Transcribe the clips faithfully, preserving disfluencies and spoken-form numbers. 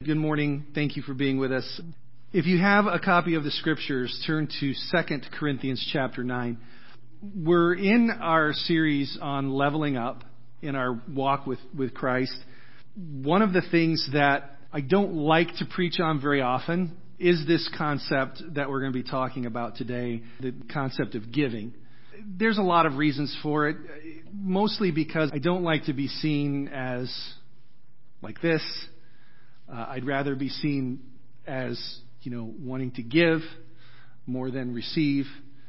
Good morning. Thank you for being with us. If you have a copy of the Scriptures, turn to Second Corinthians chapter nine. We're in our series on leveling up in our walk with, with Christ. One of the things that I don't like to preach on very often is this concept that we're going to be talking about today, the concept of giving. There's a lot of reasons for it, mostly because I don't like to be seen as like this. Uh, I'd rather be seen as, you know, wanting to give more than receive.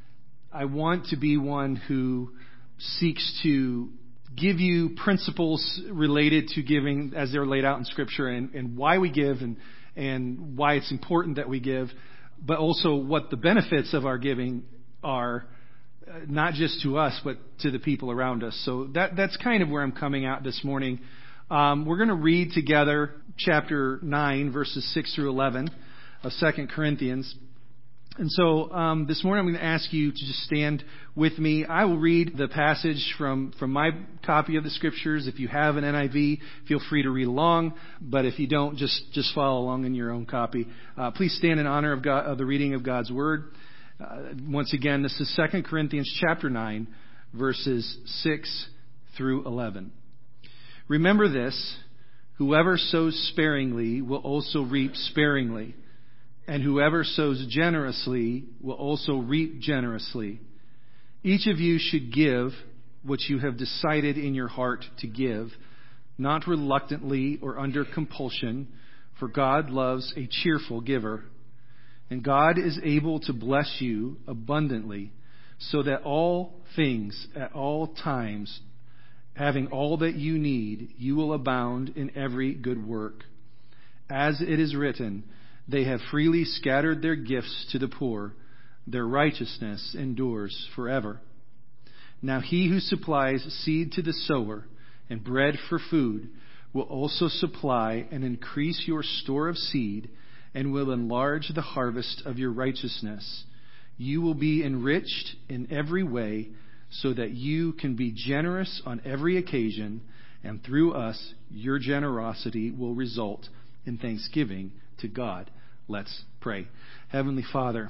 I want to be one who seeks to give you principles related to giving as they're laid out in Scripture and, and why we give and, and why it's important that we give, but also what the benefits of our giving are, uh, not just to us, but to the people around us. So that that's kind of where I'm coming at this morning. Um, we're going to read together chapter nine, verses six through eleven of Second Corinthians. And so um, this morning I'm going to ask you to just stand with me. I will read the passage from, from my copy of the Scriptures. If you have an N I V, feel free to read along. But if you don't, just, just follow along in your own copy. Uh, please stand in honor of, God, of the reading of God's Word. Uh, once again, this is Second Corinthians chapter nine, verses six through eleven. Remember this, whoever sows sparingly will also reap sparingly, and whoever sows generously will also reap generously. Each of you should give what you have decided in your heart to give, not reluctantly or under compulsion, for God loves a cheerful giver. And God is able to bless you abundantly, so that all things at all times, having all that you need, you will abound in every good work. As it is written, they have freely scattered their gifts to the poor. Their righteousness endures forever. Now he who supplies seed to the sower and bread for food will also supply and increase your store of seed and will enlarge the harvest of your righteousness. You will be enriched in every way, so that you can be generous on every occasion, and through us, your generosity will result in thanksgiving to God. Let's pray. Heavenly Father,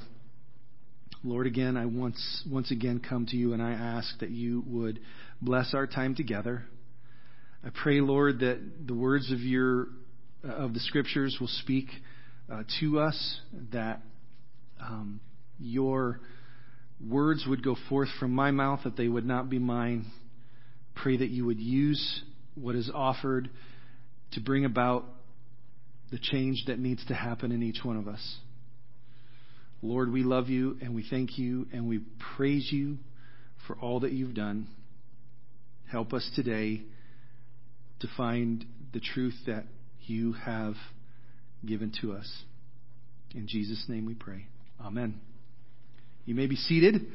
Lord, again, I once once again come to you and I ask that you would bless our time together. I pray, Lord, that the words of your uh, of the Scriptures will speak uh, to us, that um, your words would go forth from my mouth, that they would not be mine. Pray that you would use what is offered to bring about the change that needs to happen in each one of us. Lord, we love you and we thank you and we praise you for all that you've done. Help us today to find the truth that you have given to us. In Jesus' name we pray. Amen. You may be seated.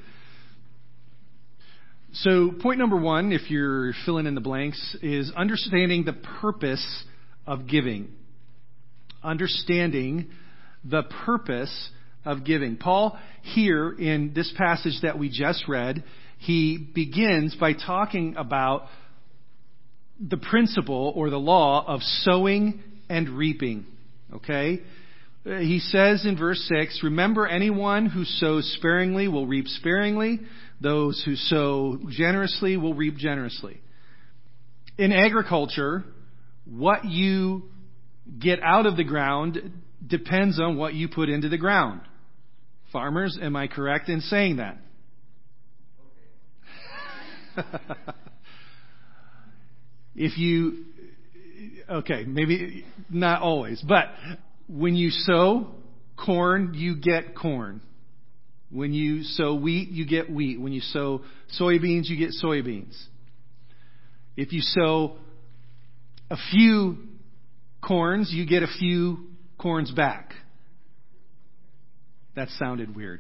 So point number one, if you're filling in the blanks, is understanding the purpose of giving. Understanding the purpose of giving. Paul, here in this passage that we just read, he begins by talking about the principle or the law of sowing and reaping. Okay? He says in verse six, remember, anyone who sows sparingly will reap sparingly. Those who sow generously will reap generously. In agriculture, what you get out of the ground depends on what you put into the ground. Farmers, am I correct in saying that? If you, okay, maybe not always, but when you sow corn, you get corn. When you sow wheat, you get wheat. When you sow soybeans, you get soybeans. If you sow a few corns, you get a few corns back. That sounded weird.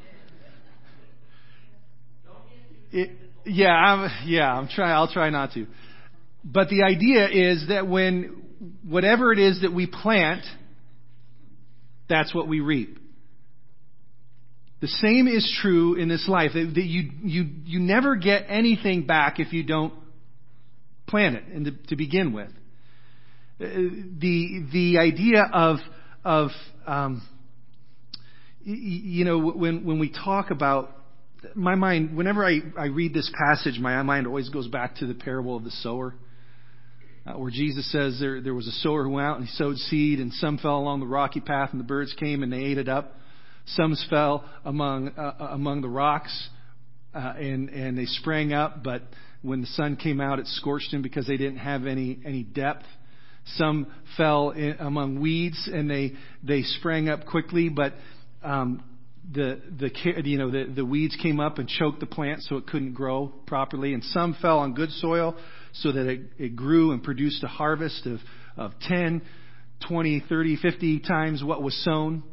It, yeah, I'm, yeah, I'm trying. I'll try not to. But the idea is that when whatever it is that we plant, that's what we reap. The same is true in this life. That you you you never get anything back if you don't plant it and to, to begin with. the the idea of of um, you know when when we talk about, my mind, whenever I, I read this passage, my mind always goes back to the parable of the sower, uh, where Jesus says there there was a sower who went out and he sowed seed, and some fell along the rocky path, and the birds came and they ate it up. Some fell among uh, among the rocks, uh, and and they sprang up, but when the sun came out, it scorched them because they didn't have any any depth. Some fell in, among weeds, and they they sprang up quickly, but um, the the you know the, the weeds came up and choked the plant, so it couldn't grow properly. And some fell on good soil, so that it, it grew and produced a harvest of of ten, twenty, thirty, fifty times what was sown.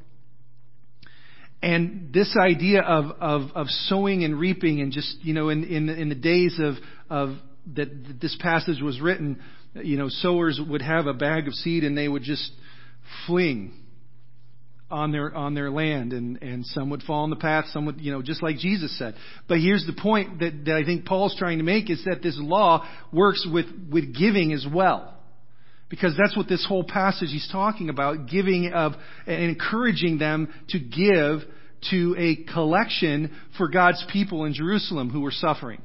And this idea of, of, of sowing and reaping, and just, you know, in, in, in the days of, of that this passage was written, you know, sowers would have a bag of seed and they would just fling on their, on their land, and, and some would fall on the path, some would, you know, just like Jesus said. But here's the point that, that I think Paul's trying to make, is that this law works with, with giving as well. Because that's what this whole passage he's talking about, giving of and encouraging them to give to a collection for God's people in Jerusalem who were suffering.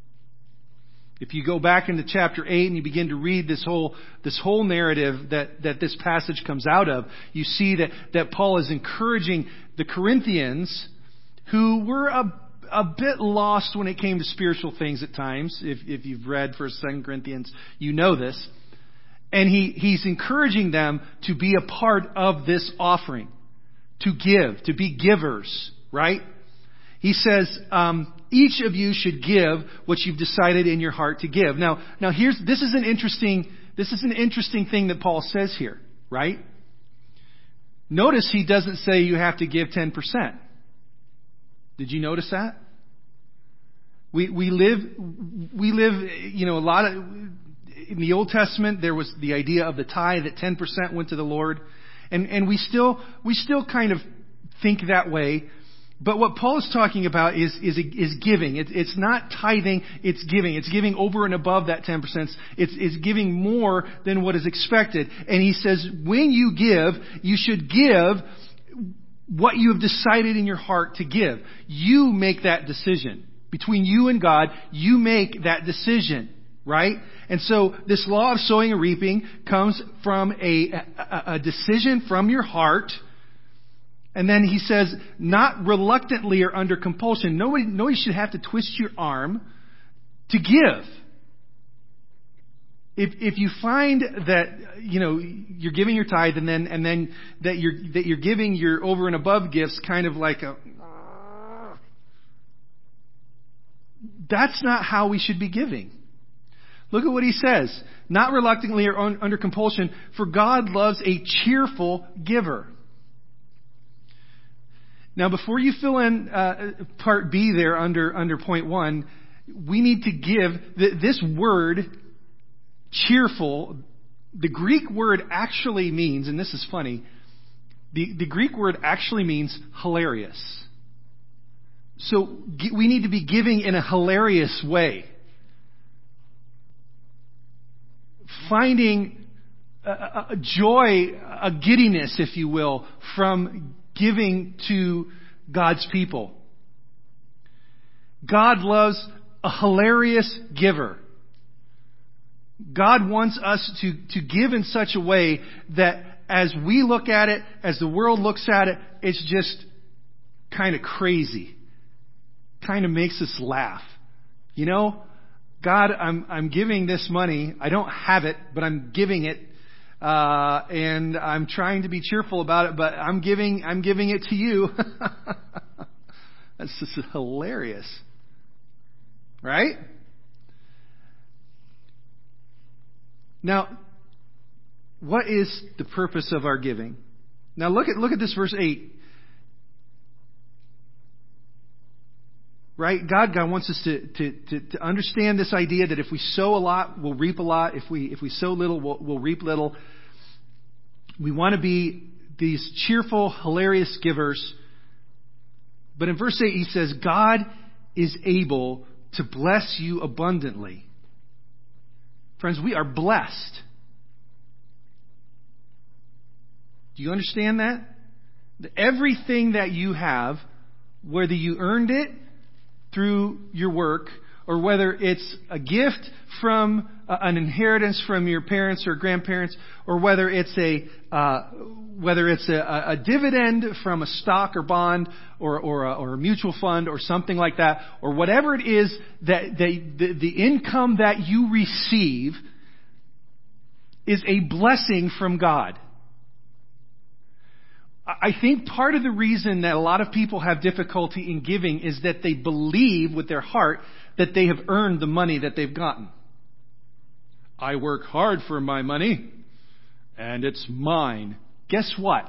If you go back into chapter eight and you begin to read this whole this whole narrative that, that this passage comes out of, you see that, that Paul is encouraging the Corinthians, who were a a bit lost when it came to spiritual things at times. If if you've read First, Second Corinthians, you know this. And he, he's encouraging them to be a part of this offering, to give, to be givers, right? He says, um, each of you should give what you've decided in your heart to give. Now, now here's, this is an interesting, this is an interesting thing that Paul says here, right? Notice he doesn't say you have to give ten percent. Did you notice that? We, we live, we live, you know, a lot of, in the Old Testament, there was the idea of the tithe, that ten percent went to the Lord. And, and we still, we still kind of think that way. But what Paul is talking about is, is, is giving. It, it's not tithing, it's giving. It's giving over and above that ten percent. It's, it's giving more than what is expected. And he says, when you give, you should give what you have decided in your heart to give. You make that decision. Between you and God, you make that decision. Right? And so this law of sowing and reaping comes from a, a, a decision from your heart. And then he says, not reluctantly or under compulsion. Nobody, nobody should have to twist your arm to give. If, if you find that, you know, you're giving your tithe and then, and then that you're, that you're giving your over and above gifts kind of like a, that's not how we should be giving. Look at what he says. Not reluctantly or un- under compulsion, for God loves a cheerful giver. Now, before you fill in uh, part B there under, under point one, we need to give th- this word, cheerful. The Greek word actually means, and this is funny, the, the Greek word actually means hilarious. So g- we need to be giving in a hilarious way. Finding a, a joy, a giddiness, if you will, from giving to God's people. God loves a hilarious giver. God wants us to, to give in such a way that as we look at it, as the world looks at it, it's just kind of crazy. Kind of makes us laugh. You know? God, I'm I'm giving this money. I don't have it, but I'm giving it, uh, and I'm trying to be cheerful about it. But I'm giving I'm giving it to you. That's just hilarious, right? Now, what is the purpose of our giving? Now look at look at this verse eight. Right? God, God wants us to, to, to, to understand this idea that if we sow a lot, we'll reap a lot. If we, if we sow little, we'll, we'll reap little. We want to be these cheerful, hilarious givers. But in verse eight, he says, God is able to bless you abundantly. Friends, we are blessed. Do you understand that? Everything that you have, whether you earned it through your work, or whether it's a gift from uh, an inheritance from your parents or grandparents, or whether it's a uh, whether it's a, a dividend from a stock or bond or or a, or a mutual fund or something like that, or whatever it is that they, the the income that you receive is a blessing from God. I think part of the reason that a lot of people have difficulty in giving is that they believe with their heart that they have earned the money that they've gotten. I work hard for my money, and it's mine. Guess what?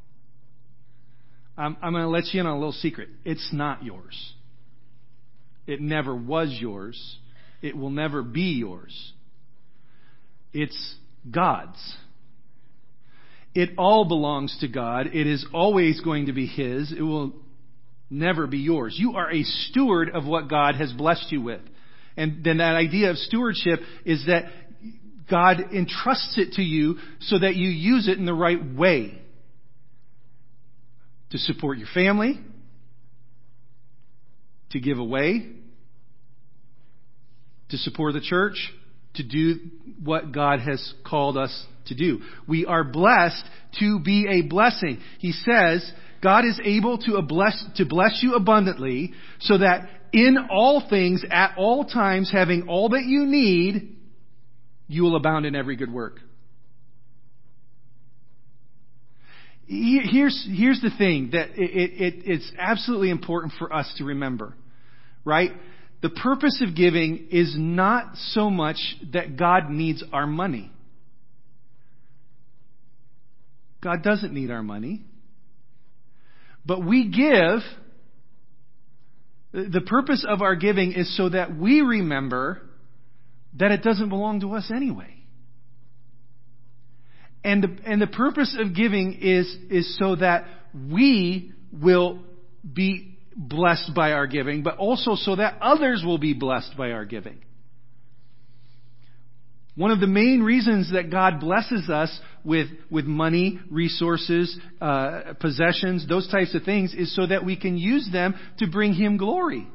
I'm, I'm going to let you in on a little secret. It's not yours. It never was yours. It will never be yours. It's God's. It all belongs to God. It is always going to be His. It will never be yours. You are a steward of what God has blessed you with. And then that idea of stewardship is that God entrusts it to you so that you use it in the right way. To support your family. To give away. To support the church. To do what God has called us to do. We are blessed to be a blessing. He says, God is able to bless, to bless you abundantly so that in all things, at all times, having all that you need, you will abound in every good work. Here's, here's the thing that it, it, it's absolutely important for us to remember, right? The purpose of giving is not so much that God needs our money. God doesn't need our money. But we give, the purpose of our giving is so that we remember that it doesn't belong to us anyway. And the, and the purpose of giving is, is so that we will be blessed by our giving, but also so that others will be blessed by our giving. One of the main reasons that God blesses us with, with money, resources, uh, possessions, those types of things, is so that we can use them to bring Him glory.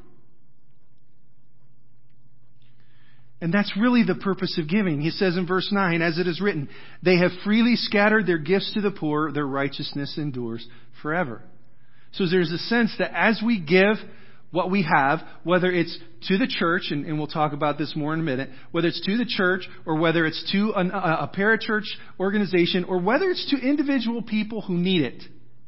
And that's really the purpose of giving. He says in verse nine, as it is written, they have freely scattered their gifts to the poor, their righteousness endures forever. So there's a sense that as we give what we have, whether it's to the church, and, and we'll talk about this more in a minute, whether it's to the church or whether it's to an, a, a parachurch organization or whether it's to individual people who need it,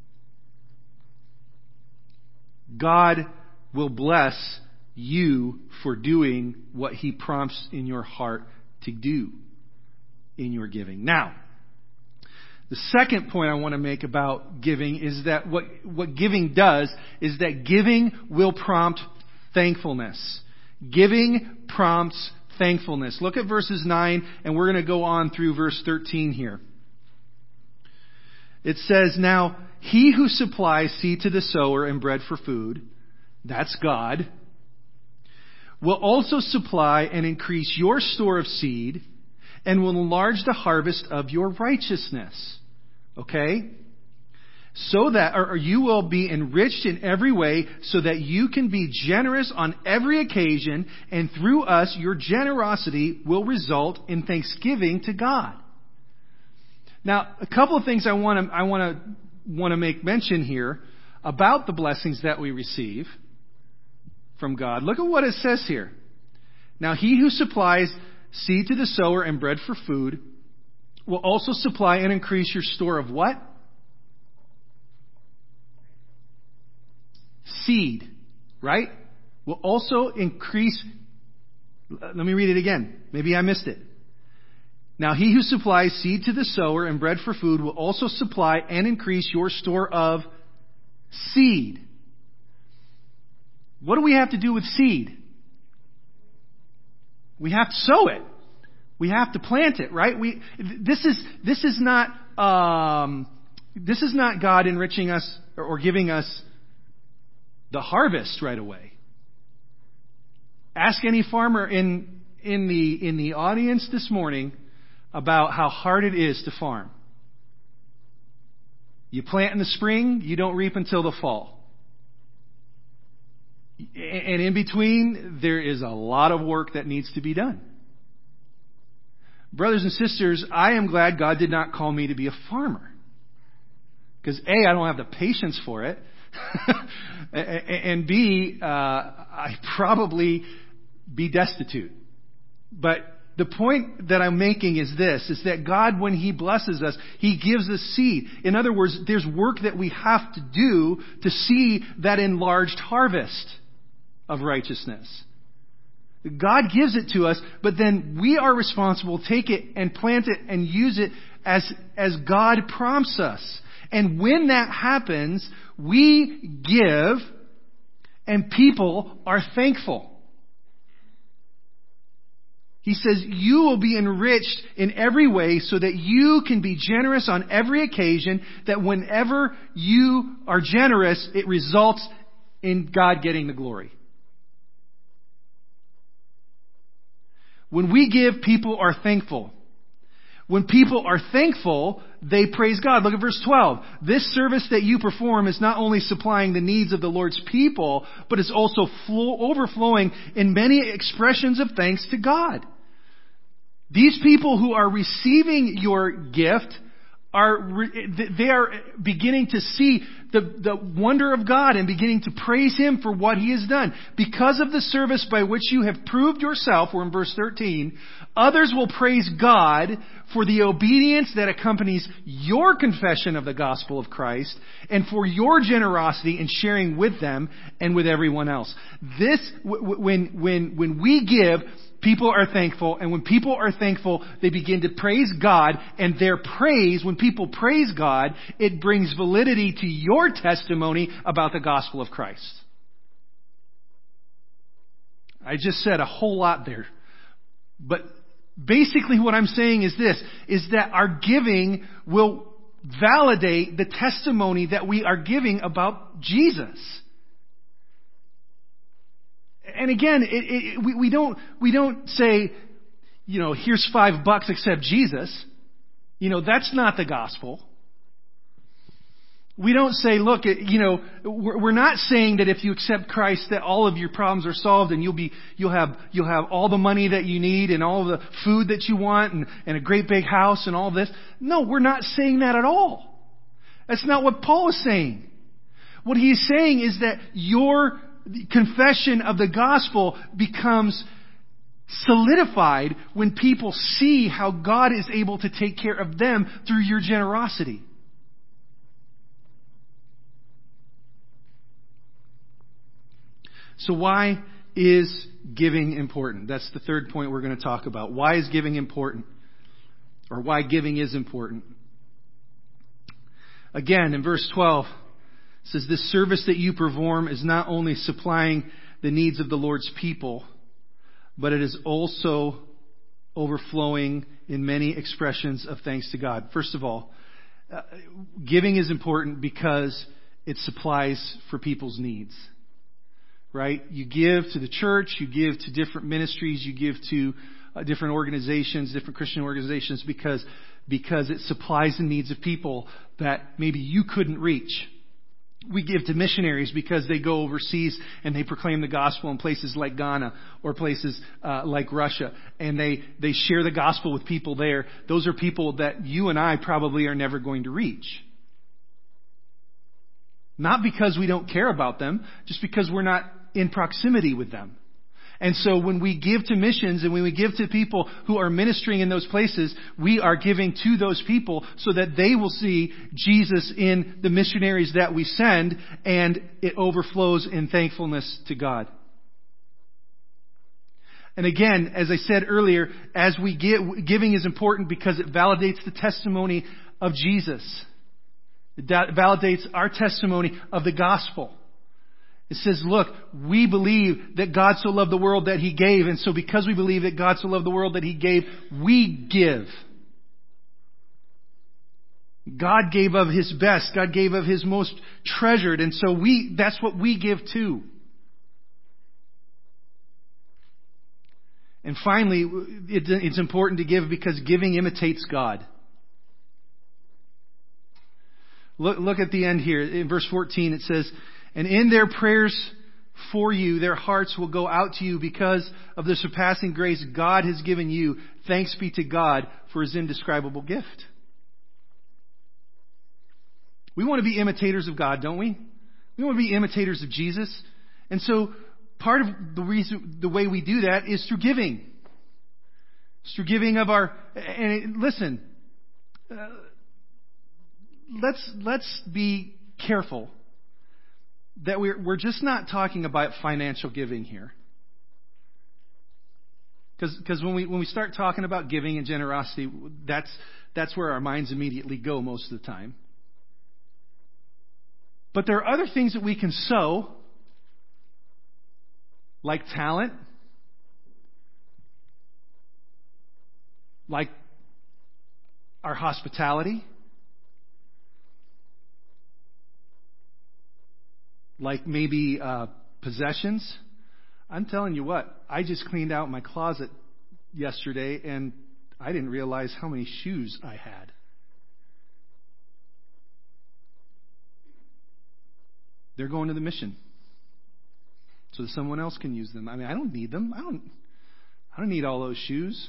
God will bless you for doing what He prompts in your heart to do in your giving. Now, the second point I want to make about giving is that what, what giving does is that giving will prompt thankfulness. Giving prompts thankfulness. Look at verses nine, and we're going to go on through verse thirteen here. It says, now, He who supplies seed to the sower and bread for food, that's God, will also supply and increase your store of seed and will enlarge the harvest of your righteousness. Okay? So that, or you will be enriched in every way so that you can be generous on every occasion, and through us your generosity will result in thanksgiving to God. Now, a couple of things I want to, I want to, want to make mention here about the blessings that we receive from God. Look at what it says here. Now, He who supplies seed to the sower and bread for food will also supply and increase your store of what? Seed. Right? Will also increase. Let me read it again. Maybe I missed it. Now, He who supplies seed to the sower and bread for food will also supply and increase your store of seed. What do we have to do with seed? We have to sow it. We have to plant it, right? We this is this is not um, this is not God enriching us or, or giving us the harvest right away. Ask any farmer in in the in the audience this morning about how hard it is to farm. You plant in the spring, you don't reap until the fall. And in between, there is a lot of work that needs to be done. Brothers and sisters, I am glad God did not call me to be a farmer. Because A, I don't have the patience for it. And B, uh, I'd probably be destitute. But the point that I'm making is this, is that God, when He blesses us, He gives us seed. In other words, there's work that we have to do to see that enlarged harvest of righteousness. God gives it to us, but then we are responsible to take it and plant it and use it as, as God prompts us. And when that happens, we give and people are thankful. He says, you will be enriched in every way so that you can be generous on every occasion, that whenever you are generous, it results in God getting the glory. When we give, people are thankful. When people are thankful, they praise God. Look at verse twelve. This service that you perform is not only supplying the needs of the Lord's people, but it's also flow, overflowing in many expressions of thanks to God. These people who are receiving your gift are, they are beginning to see the, the wonder of God and beginning to praise Him for what He has done. Because of the service by which you have proved yourself, we're in verse thirteen, others will praise God for the obedience that accompanies your confession of the gospel of Christ and for your generosity in sharing with them and with everyone else. This, when, when, when we give, people are thankful, and when people are thankful, they begin to praise God, and their praise, when people praise God, it brings validity to your testimony about the gospel of Christ. I just said a whole lot there. But basically what I'm saying is this, is that our giving will validate the testimony that we are giving about Jesus. And again, it, it, we, we don't we don't say, you know, here's five bucks, accept Jesus. You know, that's not the gospel. We don't say, look, you know, we're not saying that if you accept Christ that all of your problems are solved and you'll be you'll have you'll have all the money that you need and all the food that you want and, and a great big house and all this. No, we're not saying that at all. That's not what Paul is saying. What he is saying is that your confession of the gospel becomes solidified when people see how God is able to take care of them through your generosity. So why is giving important? That's the third point we're going to talk about. Why is giving important? Or why giving is important? Again, in verse twelve, it says, this service that you perform is not only supplying the needs of the Lord's people, but it is also overflowing in many expressions of thanks to God. First of all, uh, giving is important because it supplies for people's needs. Right? You give to the church, you give to different ministries, you give to uh, different organizations, different Christian organizations because, because it supplies the needs of people that maybe you couldn't reach. We give to missionaries because they go overseas and they proclaim the gospel in places like Ghana or places uh, like Russia. And they, they share the gospel with people there. Those are people that you and I probably are never going to reach. Not because we don't care about them, just because we're not in proximity with them. And so when we give to missions and when we give to people who are ministering in those places, we are giving to those people so that they will see Jesus in the missionaries that we send, and it overflows in thankfulness to God. And again, as I said earlier, as we give, giving is important because it validates the testimony of Jesus. It validates our testimony of the gospel. It says, look, we believe that God so loved the world that He gave. And so because we believe that God so loved the world that He gave, we give. God gave of His best. God gave of His most treasured. And so we, that's what we give too. And finally, it's important to give because giving imitates God. Look, look at the end here. In verse fourteen, it says, and in their prayers for you, their hearts will go out to you because of the surpassing grace God has given you. Thanks be to God for His indescribable gift. We want to be imitators of God, don't we? We want to be imitators of Jesus. And so part of the reason, the way we do that is through giving. It's through giving of our, and listen, uh, let's, let's be careful that we're, we're just not talking about financial giving here. Because, because when we, when we start talking about giving and generosity, that's, that's where our minds immediately go most of the time. But there are other things that we can sow, like talent, like our hospitality, like maybe uh, possessions. I'm telling you what, I just cleaned out my closet yesterday and I didn't realize how many shoes I had. They're going to the mission so that someone else can use them. I mean, I don't need them. I don't, I don't need all those shoes.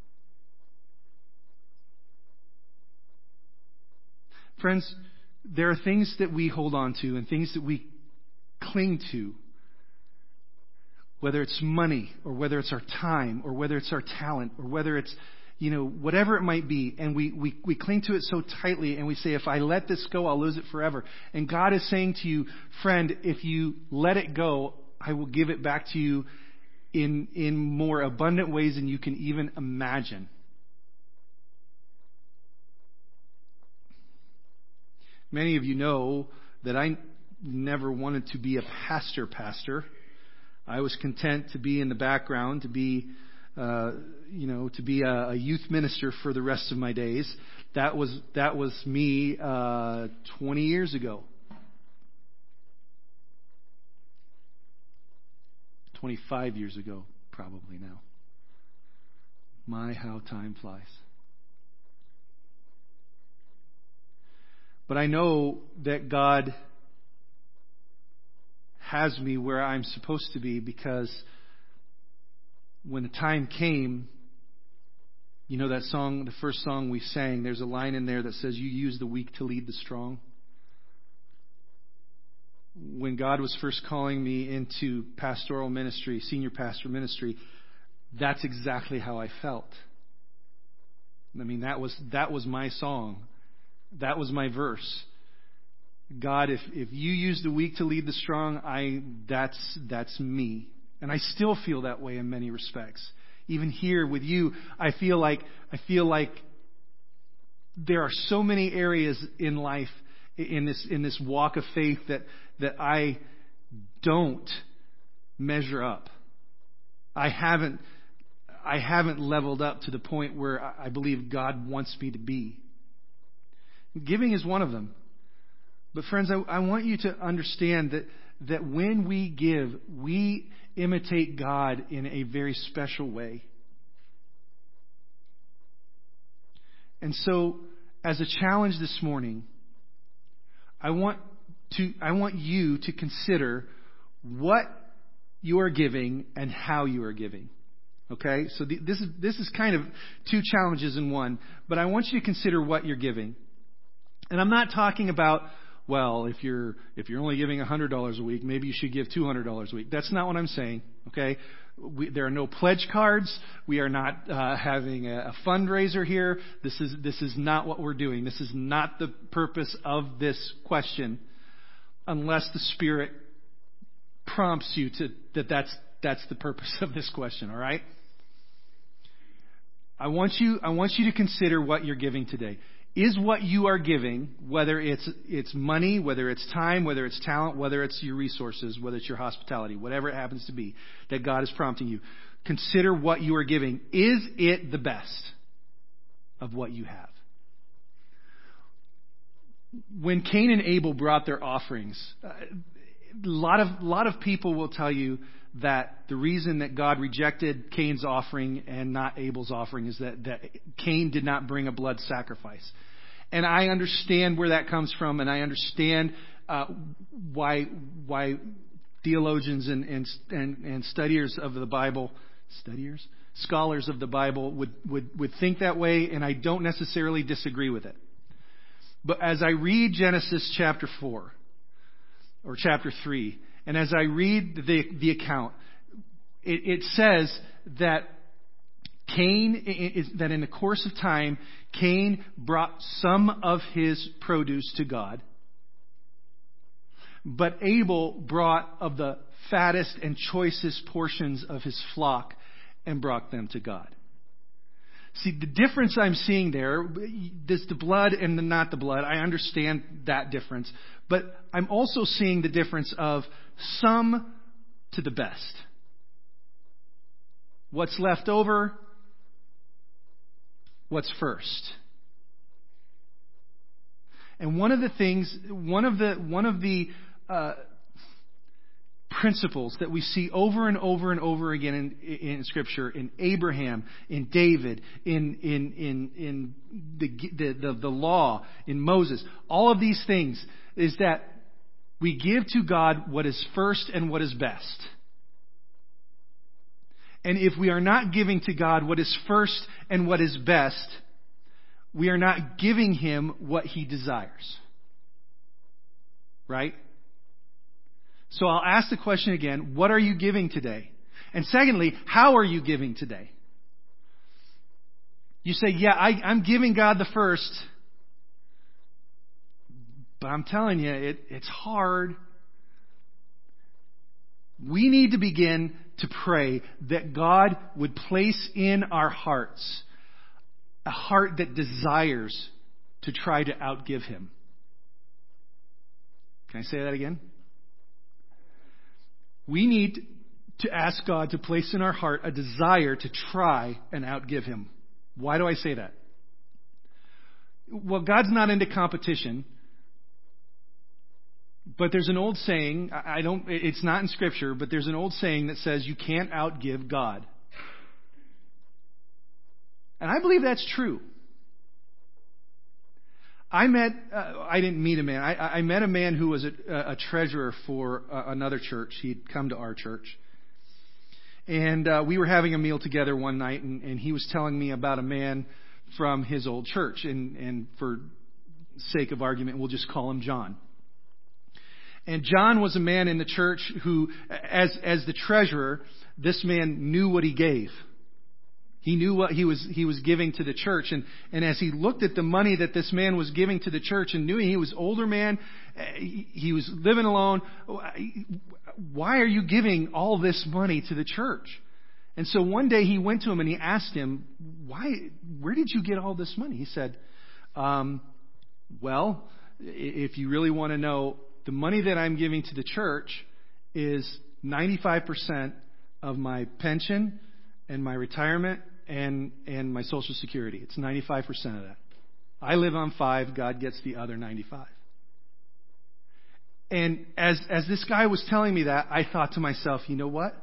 Friends, there are things that we hold on to and things that we cling to, whether it's money or whether it's our time or whether it's our talent or whether it's, you know, whatever it might be. And we, we, we cling to it so tightly and we say, if I let this go, I'll lose it forever. And God is saying to you, friend, if you let it go, I will give it back to you in, in more abundant ways than you can even imagine. Many of you know that I never wanted to be a pastor pastor. I was content to be in the background, to be, uh, you know, to be a, a youth minister for the rest of my days. That was that was me uh, twenty years ago. twenty-five years ago, probably now. My, how time flies. But I know that God has me where I'm supposed to be, because when the time came, you know that song, the first song we sang, there's a line in there that says, you use the weak to lead the strong. When God was first calling me into pastoral ministry, senior pastor ministry, that's exactly how I felt. I mean, that was that was my song. That was my verse. God, if, if you use the weak to lead the strong, I that's that's me. And I still feel that way in many respects. Even here with you, I feel like I feel like there are so many areas in life, in this in this walk of faith, that that I don't measure up. I haven't I haven't leveled up to the point where I believe God wants me to be. Giving is one of them. But friends, I, I want you to understand that, that when we give, we imitate God in a very special way. And so, as a challenge this morning, I want to I want you to consider what you are giving and how you are giving. Okay? So the, this is this is kind of two challenges in one, but I want you to consider what you're giving. And I'm not talking about, well, if you're if you're only giving one hundred dollars a week, maybe you should give two hundred dollars a week. That's not what I'm saying, okay? We, there are no pledge cards. We are not uh, having a, a fundraiser here. This is this is not what we're doing. This is not the purpose of this question, unless the Spirit prompts you to that that's that's the purpose of this question, all right? I want you I want you to consider what you're giving today. Is what you are giving, whether it's it's money, whether it's time, whether it's talent, whether it's your resources, whether it's your hospitality, whatever it happens to be, that God is prompting you, consider what you are giving. Is it the best of what you have? When Cain and Abel brought their offerings, a lot of a lot of people will tell you that the reason that God rejected Cain's offering and not Abel's offering is that, that Cain did not bring a blood sacrifice. And I understand where that comes from, and I understand uh, why why theologians and, and and and studiers of the Bible, studiers, scholars of the Bible would, would, would think that way, and I don't necessarily disagree with it. But as I read Genesis chapter four, or chapter three, and as I read the, the account, it, it says that Cain, is, that in the course of time, Cain brought some of his produce to God, but Abel brought of the fattest and choicest portions of his flock and brought them to God. See, the difference I'm seeing there, this the blood and the not the blood, I understand that difference. But I'm also seeing the difference of some to the best. What's left over, what's first. And one of the things, one of the, one of the, uh, principles that we see over and over and over again in, in Scripture, in Abraham, in David, in in in in the, the the law, in Moses, all of these things is that we give to God what is first and what is best. And if we are not giving to God what is first and what is best, we are not giving Him what He desires. Right? So I'll ask the question again, what are you giving today? And secondly, how are you giving today? You say, yeah, I, I'm giving God the first. But I'm telling you, it, it's hard. We need to begin to pray that God would place in our hearts a heart that desires to try to outgive Him. Can I say that again? We need to ask God to place in our heart a desire to try and outgive Him. Why do I say that? Well, God's not into competition. But there's an old saying, I don't, it's not in Scripture, but there's an old saying that says you can't outgive God. And I believe that's true. I met, uh, I didn't meet a man. I, I met a man who was a, a treasurer for uh, another church. He'd come to our church. And uh, we were having a meal together one night, and, and he was telling me about a man from his old church. And, and for sake of argument, we'll just call him John. And John was a man in the church who, as, as the treasurer, this man knew what he gave. He knew what he was he was giving to the church. And, and as he looked at the money that this man was giving to the church and knew he was older man, he, he was living alone, why are you giving all this money to the church? And so one day he went to him and he asked him, "Why? Where did you get all this money?" He said, um, well, if you really want to know, the money that I'm giving to the church is ninety-five percent of my pension and my retirement and and my Social Security. It's ninety-five percent of that. I live on five. God gets the other ninety-five. And as as this guy was telling me that, I thought to myself, you know what?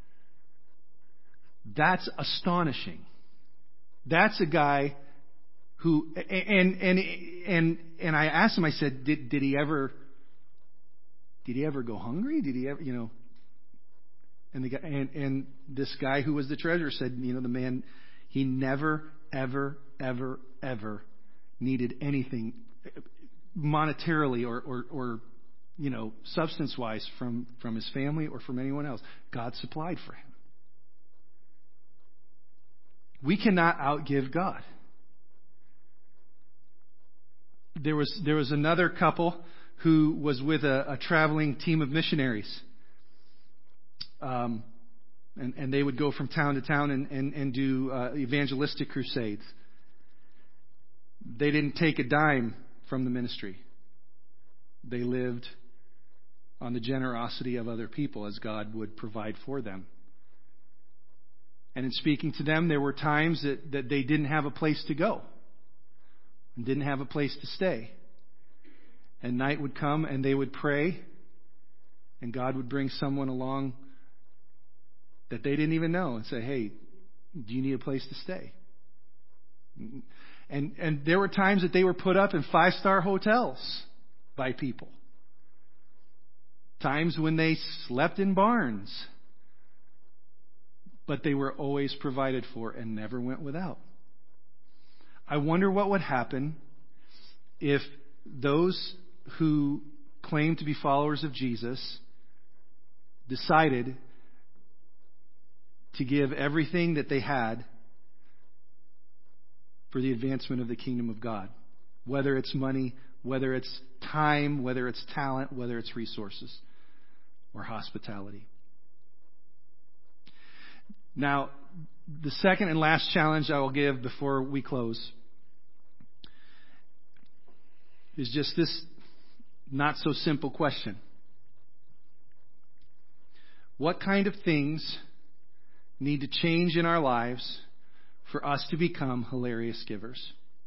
That's astonishing. That's a guy who and and and and I asked him. I said, did did he ever did he ever go hungry? Did he ever, you know? And the guy, and, and this guy who was the treasurer said, you know, the man, he never, ever, ever, ever needed anything monetarily or, or, or you know, substance-wise from, from his family or from anyone else. God supplied for him. We cannot outgive God. There was there was another couple who was with a, a traveling team of missionaries. Um, and, and they would go from town to town and, and, and do uh, evangelistic crusades. They didn't take a dime from the ministry. They lived on the generosity of other people as God would provide for them. And in speaking to them, there were times that, that they didn't have a place to go and didn't have a place to stay. And night would come and they would pray, and God would bring someone along that they didn't even know and say, hey, do you need a place to stay? And, and there were times that they were put up in five-star hotels by people. Times when they slept in barns. But they were always provided for and never went without. I wonder what would happen if those who claim to be followers of Jesus decided to give everything that they had for the advancement of the kingdom of God. Whether it's money, whether it's time, whether it's talent, whether it's resources or hospitality. Now, the second and last challenge I will give before we close is just this not so simple question. What kind of things need to change in our lives for us to become hilarious givers?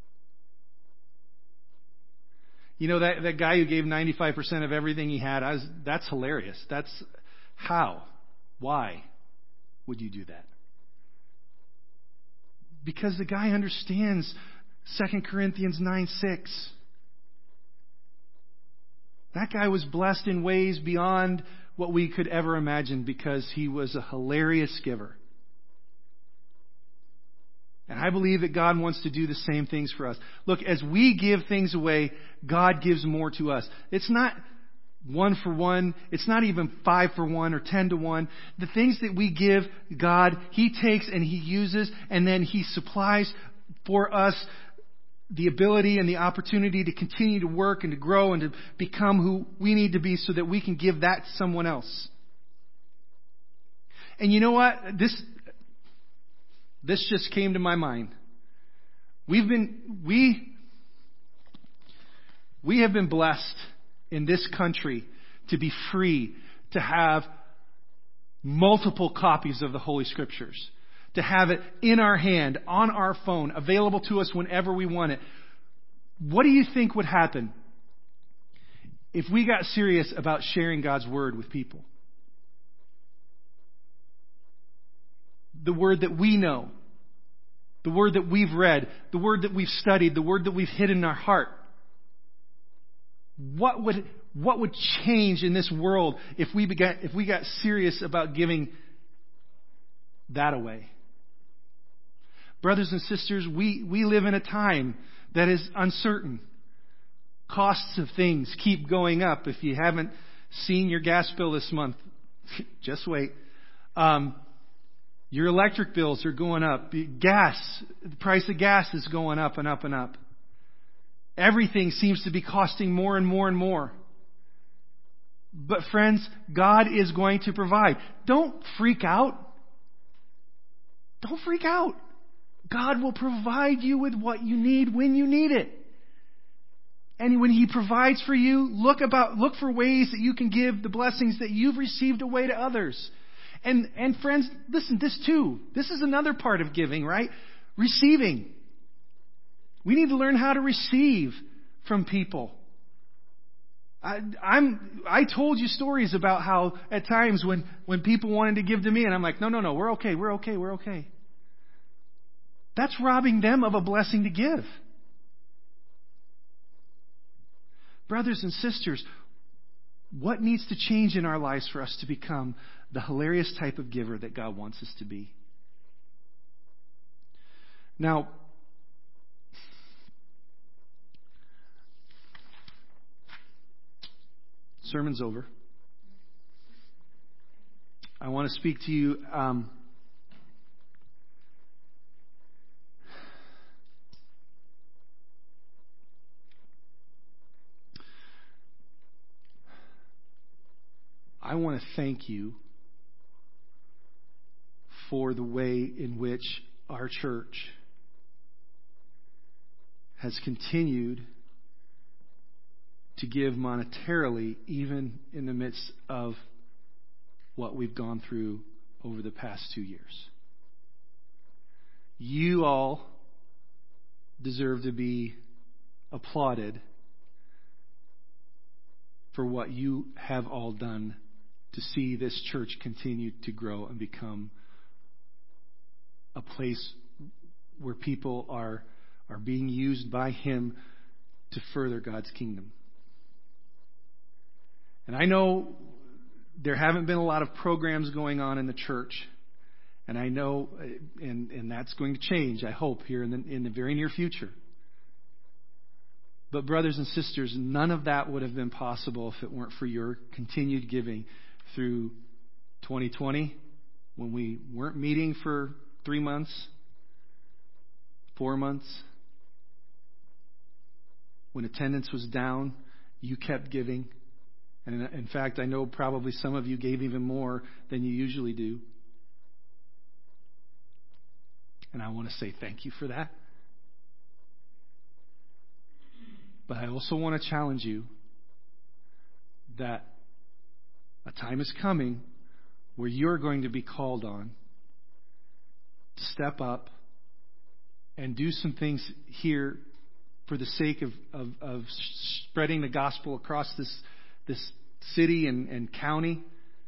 You know, that, that guy who gave ninety-five percent of everything he had, I was, that's hilarious. That's how? Why would you do that? Because the guy understands Second Corinthians nine six. That guy was blessed in ways beyond what we could ever imagine because he was a hilarious giver. And I believe that God wants to do the same things for us. Look, as we give things away, God gives more to us. It's not one for one. It's not even five for one or ten to one. The things that we give God, He takes and He uses, and then He supplies for us the ability and the opportunity to continue to work and to grow and to become who we need to be so that we can give that to someone else. And you know what? This, this just came to my mind. We've been, we, we have been blessed in this country to be free to have multiple copies of the Holy Scriptures. To have it in our hand, on our phone, available to us whenever we want it. What do you think would happen if we got serious about sharing God's Word with people? The Word that we know. The Word that we've read. The Word that we've studied. The Word that we've hidden in our heart. What would, what would change in this world if we began, if we got serious about giving that away? Brothers and sisters, we, we live in a time that is uncertain. Costs of things keep going up. If you haven't seen your gas bill this month, just wait. Um, your electric bills are going up. Gas, the price of gas is going up and up and up. Everything seems to be costing more and more and more. But friends, God is going to provide. Don't freak out. Don't freak out. God will provide you with what you need when you need it. And when He provides for you, look about, look for ways that you can give the blessings that you've received away to others. And, and friends, listen, this too. This is another part of giving, right? Receiving. We need to learn how to receive from people. I, I'm, I told you stories about how at times when, when people wanted to give to me and I'm like, no, no, no, we're okay, we're okay, we're okay. That's robbing them of a blessing to give. Brothers and sisters, what needs to change in our lives for us to become the hilarious type of giver that God wants us to be? Now, sermon's over. I want to speak to you um, I want to thank you for the way in which our church has continued to give monetarily, even in the midst of what we've gone through over the past two years. You all deserve to be applauded for what you have all done to see this church continue to grow and become a place where people are are being used by Him to further God's kingdom. And I know there haven't been a lot of programs going on in the church. And I know, and, and that's going to change, I hope, here in the, in the very near future. But brothers and sisters, none of that would have been possible if it weren't for your continued giving through twenty twenty, when we weren't meeting for three months, four months, when attendance was down, you kept giving. And in fact, I know probably some of you gave even more than you usually do. And I want to say thank you for that. But I also want to challenge you that a time is coming where you're going to be called on to step up and do some things here for the sake of, of, of spreading the gospel across this, this city and, and county.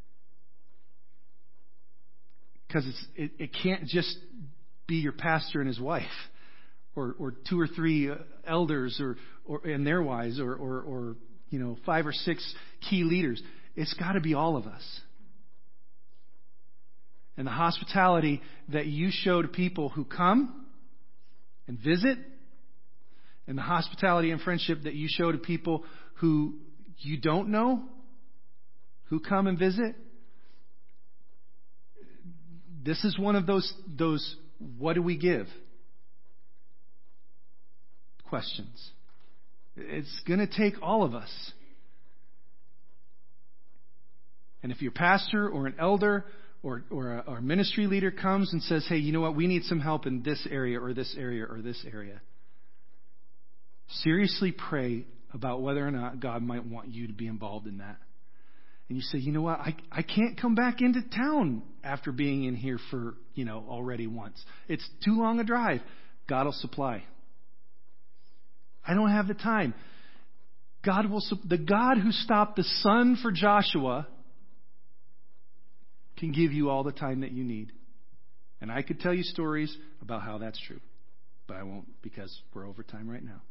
Because it's, it, it can't just be your pastor and his wife, or, or two or three elders, or, or and their wives, or, or, or you know five or six key leaders. It's got to be all of us. And the hospitality that you show to people who come and visit, and the hospitality and friendship that you show to people who you don't know, who come and visit. This is one of those those what do we give questions. It's going to take all of us. And if your pastor or an elder or or a, or a ministry leader comes and says, hey, you know what, we need some help in this area or this area or this area, seriously pray about whether or not God might want you to be involved in that. And you say, you know what, I, I can't come back into town after being in here for, you know, already once. It's too long a drive. God will supply. I don't have the time. God will, the God who stopped the sun for Joshua can give you all the time that you need. And I could tell you stories about how that's true, but I won't, because we're over time right now.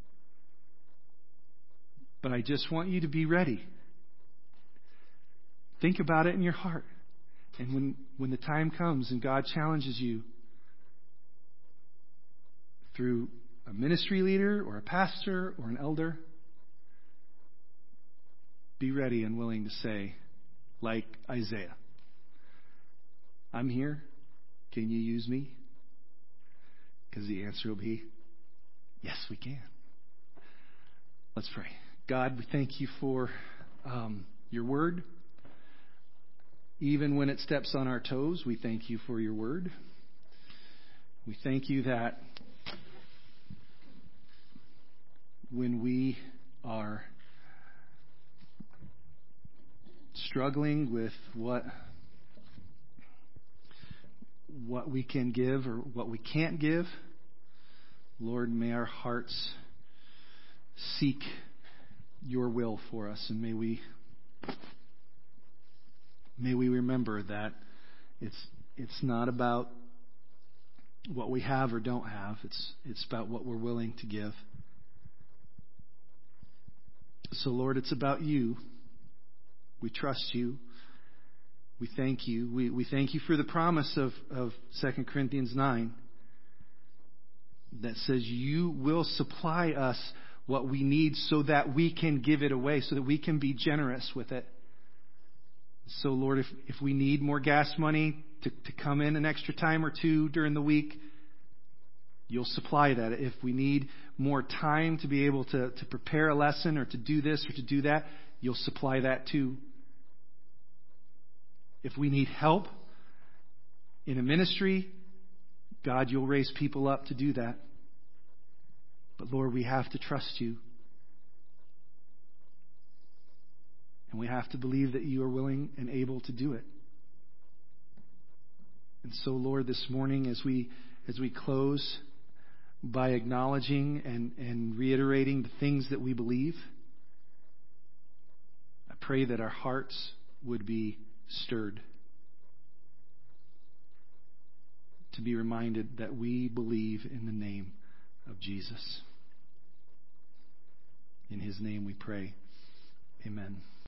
But I just want you to be ready. Think about it in your heart. And when, when the time comes and God challenges you through a ministry leader or a pastor or an elder, be ready and willing to say, like Isaiah, I'm here. Can you use me? Because the answer will be, yes, we can. Let's pray. God, we thank you for um, your word. Even when it steps on our toes, we thank you for your word. We thank you that when we are struggling with what what we can give or what we can't give, Lord, may our hearts seek your will for us, and may we May we remember that it's it's not about what we have or don't have. It's it's about what we're willing to give. So, Lord, it's about you. We trust you. We thank you. We we thank you for the promise of, of Second Corinthians nine that says you will supply us what we need so that we can give it away, so that we can be generous with it. So, Lord, if, if we need more gas money to, to come in an extra time or two during the week, you'll supply that. If we need more time to be able to, to prepare a lesson or to do this or to do that, you'll supply that too. If we need help in a ministry, God, you'll raise people up to do that. But, Lord, we have to trust you. And we have to believe that you are willing and able to do it. And so, Lord, this morning as we as we close by acknowledging and, and reiterating the things that we believe, I pray that our hearts would be stirred to be reminded that we believe in the name of Jesus. In his name we pray. Amen.